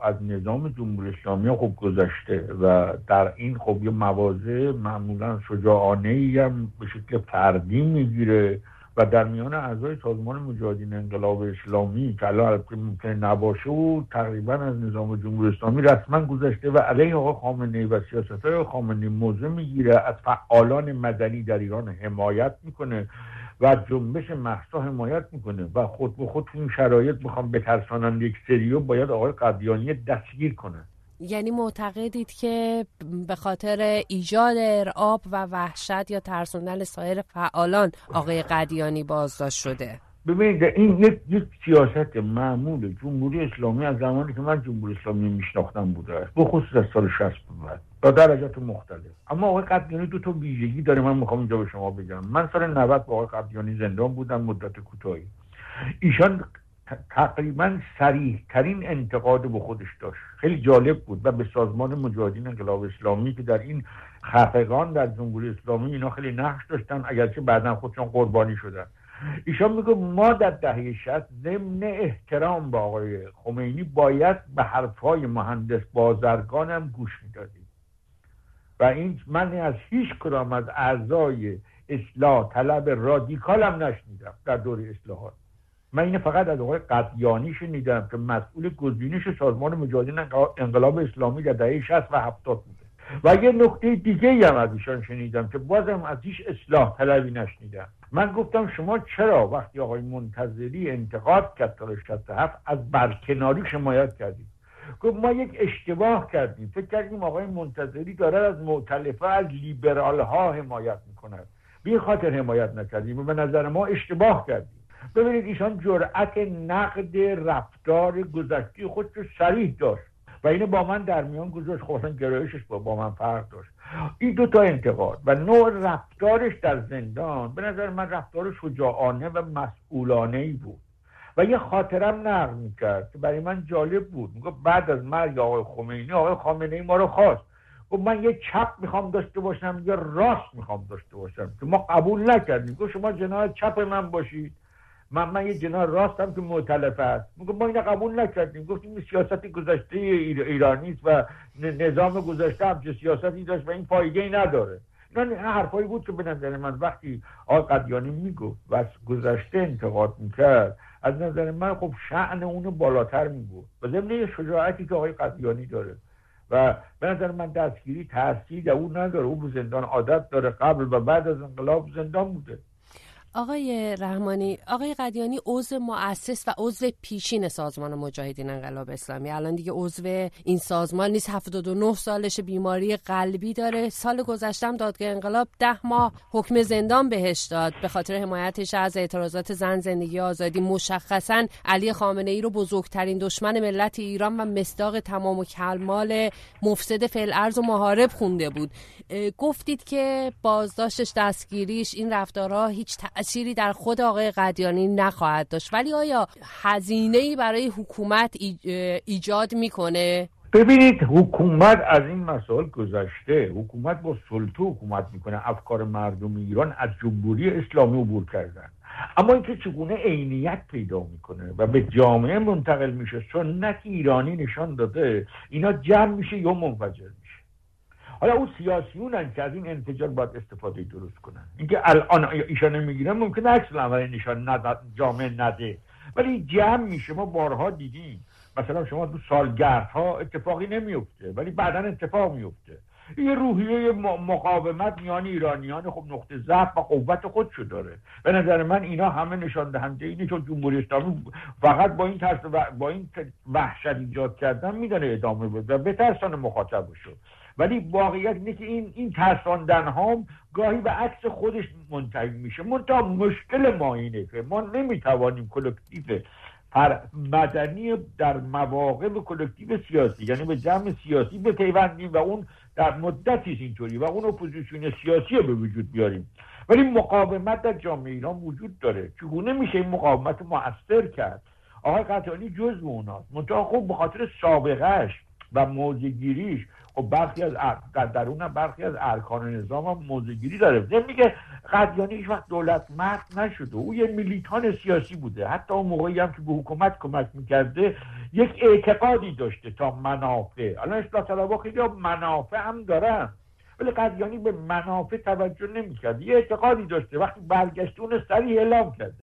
از نظام جمهوری اسلامی خب گذشته و در این خب یه مواضع معمولا شجاعانه‌ای هم به شکل فردی میگیره و در میان اعضای سازمان مجاهدین انقلاب اسلامی که الان ممکنه نباشه و تقریبا از نظام جمهوری اسلامی رسما گذشته و علیه آقای خامنه‌ای و سیاست‌های خامنه‌ای موضع میگیره، از فعالان مدنی در ایران حمایت میکنه و جنبش مهسا حمایت میکنه و خود به خود تو این شرایط میخوام بترسانن یک سریو باید آقای قدیانی دستگیر کنه. یعنی معتقدید که به خاطر ایجاد ارعاب و وحشت یا ترسوندن سایر فعالان آقای قدیانی بازداشت شده؟ ببینید این یک سیاست معمول جمهوری اسلامی از زمانی که من جمهوری اسلامی میشناختم بوده است، به خصوص از سال 60 بعد با درجات مختلف. اما آقای قدیانی دو تا ویژگی داره، من میخوام اینجا به شما بگم. من سال 90 با آقای قدیانی زندان بودم مدت کوتاهی. ایشان تقریبا صریح ترین انتقاد به خودش داشت، خیلی جالب بود و به سازمان مجاهدین انقلاب اسلامی که در این خفقان در جمهوری اسلامی اینا خیلی نقش داشتن، اگرچه بعداً خودشون قربانی شدن. ایشان میگه ما در دهه 60 ضمن احترام به آقای خمینی باید به حرفهای مهندس بازرگان هم گوش میدادیم و این من از هیچ کدام از اعضای اصلاح طلب رادیکال هم نشنیدم در دوره اصلاحات. من اینه فقط از آقای قدیانی شنیدم که مسئول گزینش سازمان مجاهدین انقلاب اسلامی در دهه 60 و 70 بوده و یه نکته دیگه هم از ایشان شنیدم که بازم از هیچ اصلاح طلبی نشنیدم. من گفتم شما چرا وقتی آقای منتظری انتقاد کرد تا 67 از برکناری حمایت کردید؟ گفت ما یک اشتباه کردیم، فکر کردیم آقای منتظری داره از مؤتلفه از لیبرال ها حمایت میکند، به خاطر حمایت نکردیم و به نظر ما اشتباه کردیم. ببینید ایشان جرأت نقد رفتار گذشته خودش رو صریح داشت و اینو با من در میان گذاشت. خواستن گرایشش با من فرق داشت. این دو تا انتقاد و نوع رفتارش در زندان به نظر من رفتار شجاعانه و مسئولانه‌ای بود و یه خاطرم نقل میکرد که برای من جالب بود. میگه بعد از مرگ آقای خمینی آقای خامنه‌ای ما رو خواست، گفت من یه چپ میخوام داشته باشم یه راست میخوام داشته باشم که ما قبول نکردیم. گفت شما جناح چپ من باشید، من یه جناح راستم که مؤتلفه است. میگه ما اینو قبول نکردیم، گفتیم این سیاست گذشته ایرانی است و نظام گذشته هم چه سیاستی داشت و این فایده‌ای نداره. اینا حرفایی بود که به نظر من وقتی آقای قدیانی میگفت و از گذشته انتقاد میکرد از نظر من خب شأن اونو بالاتر میبود و ضمن شجاعتی که آقای قدیانی داره و به نظر من دستگیری تاثیر او نداره. او به زندان عادت داره، قبل و بعد از انقلاب زندان بوده. آقای رحمانی، آقای قدیانی عضو مؤسس و عضو پیشین سازمان مجاهدین انقلاب اسلامی، الان دیگه عضو این سازمان نیست، 79 سالشه، بیماری قلبی داره. سال گذشته هم دادگاه انقلاب 10 ماه حکم زندان بهش داد به خاطر حمایتش از اعتراضات زن، زندگی، آزادی. مشخصاً علی خامنه‌ای رو بزرگترین دشمن ملت ایران و مصداق تمام و کمال مفسد فی الارض و محارب خونده بود. گفتید که بازداشتش، دستگیریش، این رفتارها هیچ تأثیری در خود آقای قدیانی نخواهد داشت، ولی آیا هزینه‌ای برای حکومت ایجاد میکنه؟ ببینید حکومت از این مسائل گذشته، حکومت با سلطه حکومت میکنه. افکار مردم ایران از جمهوری اسلامی عبور کردن، اما اینکه چگونه عینیت پیدا میکنه و به جامعه منتقل میشه، سنت ایرانی نشان داده اینا جمع میشه یا منفجر میشه. حالا اون سیاسیونن که از این انفجار باید استفاده درست کنن. اینکه الان ایشان میگیرن ممکنه عکس العمل نشان جامعه نده، ولی جمع میشه. ما بارها دیدیم مثلا شما تو سالگردها اتفاقی نمیفته ولی بعداً اتفاق میفته. یه روحیه مقاومت میان ایرانیان خب نقطه ضعف و قوت خودشو داره. به نظر من اینا همه نشان دهنده اینه که جمهوری اسلامی فقط با این ترس و با این وحشت ایجاد کردن میدونه ادامه بده و بترسان مخاطبشو. ولی واقعیت اینه که این ترساندن ها گاهی به عکس خودش منتهی میشه. منتها مشکل ما اینه که ما نمیتوانیم کلکتیو مدنی در مواقع کلکتیو سیاسی، یعنی به جمع سیاسی بپیوندیم و اون در مدتی اینطوری و اون اپوزیسیون سیاسی رو به وجود بیاریم. ولی مقاومت در جامعه ایران وجود داره. چگونه میشه این مقاومت مؤثر کرد؟ آقای قدیانی جزو اوناست. منتها خب به خاطر سابقهش و موضع‌گیریش خب در درون برخی از ارکان نظام هم موضع‌گیری داره. نمیگه قدیانی هیچ وقت دولت مرد نشده، او یه میلیتان سیاسی بوده، حتی اون موقعی هم که به حکومت کمک میکرده یک اعتقادی داشته تا منافع. الان اصلاح طلبها خیلی منافع هم دارن، ولی قدیانی به منافع توجه نمیکرد، یه اعتقادی داشته، وقتی برگشت اون صریح اعلام کرد.